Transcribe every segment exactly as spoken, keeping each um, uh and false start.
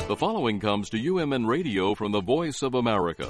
The following comes to U M N Radio from the Voice of America.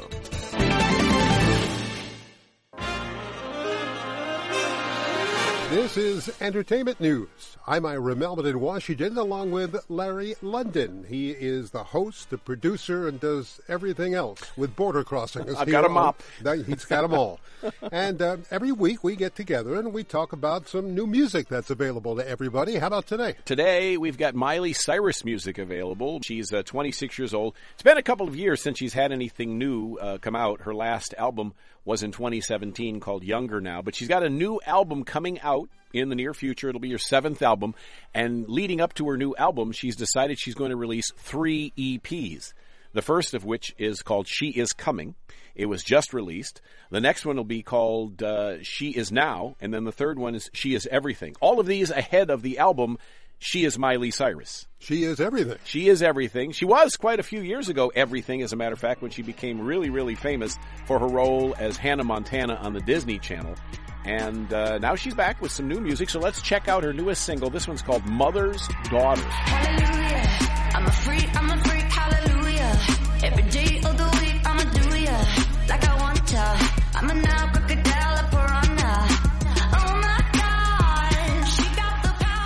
This is Entertainment News. I'm Ira Melvin in Washington, along with Larry London. He is the host, the producer, and does everything else with Border Crossings. I've got them up. He's got them all. And uh, every week we get together and we talk about some new music that's available to everybody. How about today? Today we've got Miley Cyrus music available. She's uh, twenty-six years old. It's been a couple of years since she's had anything new uh, come out. Her last album was in twenty seventeen called Younger Now. But she's got a new album coming out in the near future. It'll be her seventh album. And leading up to her new album, she's decided she's going to release three E Ps. The first of which is called She Is Coming. It was just released. The next one will be called uh, She Is Now. And then the third one is She Is Everything. All of these ahead of the album She Is Miley Cyrus. She is everything. She is everything. She was quite a few years ago everything, as a matter of fact, when she became really, really famous for her role as Hannah Montana on the Disney Channel. And uh, now she's back with some new music, so let's check out her newest single. This one's called Mother's Daughter. Hallelujah, I'm a freak, I'm a freak, hallelujah. Every day of the week, I'ma do ya like I want ya. I'm a now crocodile, a piranha. Oh my God, she got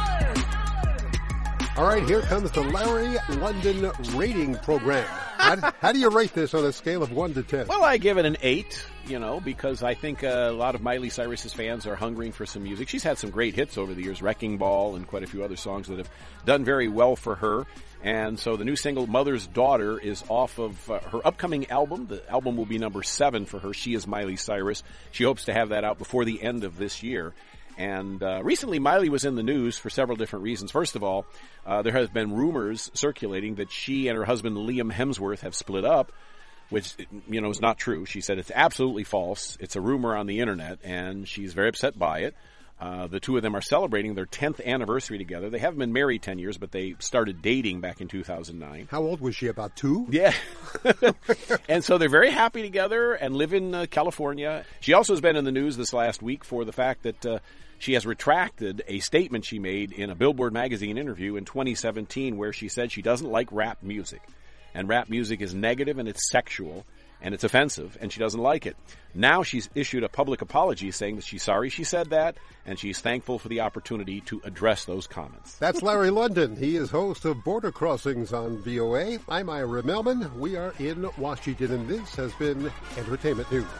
the power. All right, here comes the Larry London rating program. How, how do you rate this on a scale of one to ten? Well, I give it an eight, you know, because I think uh, a lot of Miley Cyrus's fans are hungering for some music. She's had some great hits over the years, Wrecking Ball and quite a few other songs that have done very well for her. And so the new single, Mother's Daughter, is off of uh, her upcoming album. The album will be number seven for her. She is Miley Cyrus. She hopes to have that out before the end of this year. And uh, recently, Miley was in the news for several different reasons. First of all, uh, there has been rumors circulating that she and her husband, Liam Hemsworth, have split up, which, you know, is not true. She said it's absolutely false. It's a rumor on the Internet, and she's very upset by it. Uh, the two of them are celebrating their tenth anniversary together. They haven't been married ten years, but they started dating back in two thousand nine. How old was she, about two? Yeah. And so they're very happy together and live in uh, California. She also has been in the news this last week for the fact that uh, she has retracted a statement she made in a Billboard magazine interview in twenty seventeen where she said she doesn't like rap music. And rap music is negative and it's sexual. And it's offensive, and she doesn't like it. Now she's issued a public apology saying that she's sorry she said that, and she's thankful for the opportunity to address those comments. That's Larry London. He is host of Border Crossings on V O A. I'm Ira Melvin. We are in Washington, and this has been Entertainment News.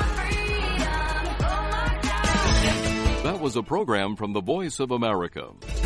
That was a program from the Voice of America.